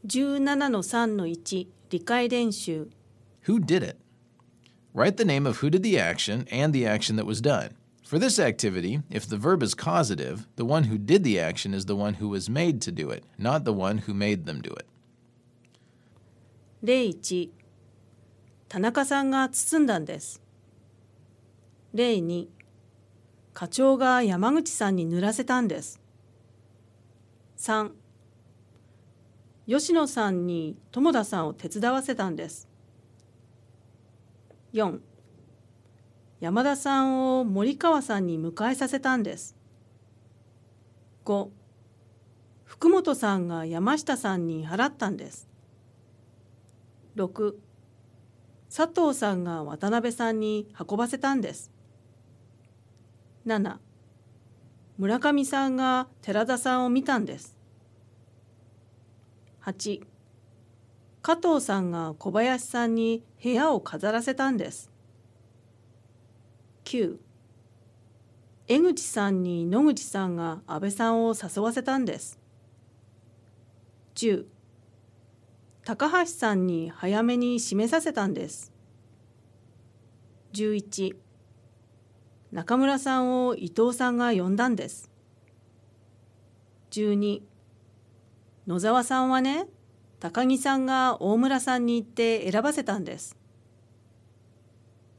17-3-1 理解練習 Who did it? Write the name of who did the action and the action that was done. For this activity, if the verb is causative, the one who did the action is the one who was made to do it, not the one who made them do it. 例1田中さんが包んだんです。例2課長が山口さんに塗らせたんです。3吉野さんに友田さんを手伝わせたんです。4山田さんを森川さんに迎えさせたんです。5福本さんが山下さんに払ったんです。6佐藤さんが渡辺さんに運ばせたんです。7村上さんが寺田さんを見たんです。8加藤さんが小林さんに部屋を飾らせたんです。9江口さんに野口さんが安倍さんを誘わせたんです。10高橋さんに早めに締めさせたんです。11中村さんを伊藤さんが呼んだんです。12野沢さんはね、高木さんが大村さんに言って選ばせたんです。